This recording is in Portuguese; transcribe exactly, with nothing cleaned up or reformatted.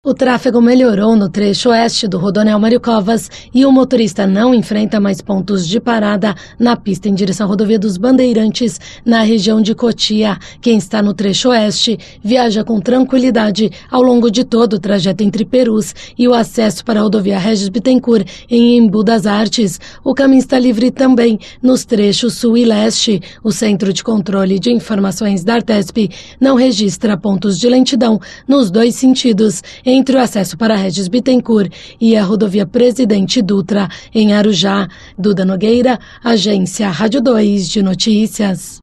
O tráfego melhorou no trecho oeste do Rodoanel Mário Covas e o motorista não enfrenta mais pontos de parada na pista em direção à rodovia dos Bandeirantes, na região de Cotia. Quem está no trecho oeste viaja com tranquilidade ao longo de todo o trajeto entre Perus e o acesso para a rodovia Regis Bittencourt em Embu das Artes. O caminho está livre também nos trechos sul e leste. O Centro de Controle de Informações da Artesp não registra pontos de lentidão nos dois sentidos, entre o acesso para Regis Bittencourt e a rodovia Presidente Dutra, em Arujá. Duda Nogueira, Agência Rádio dois de Notícias.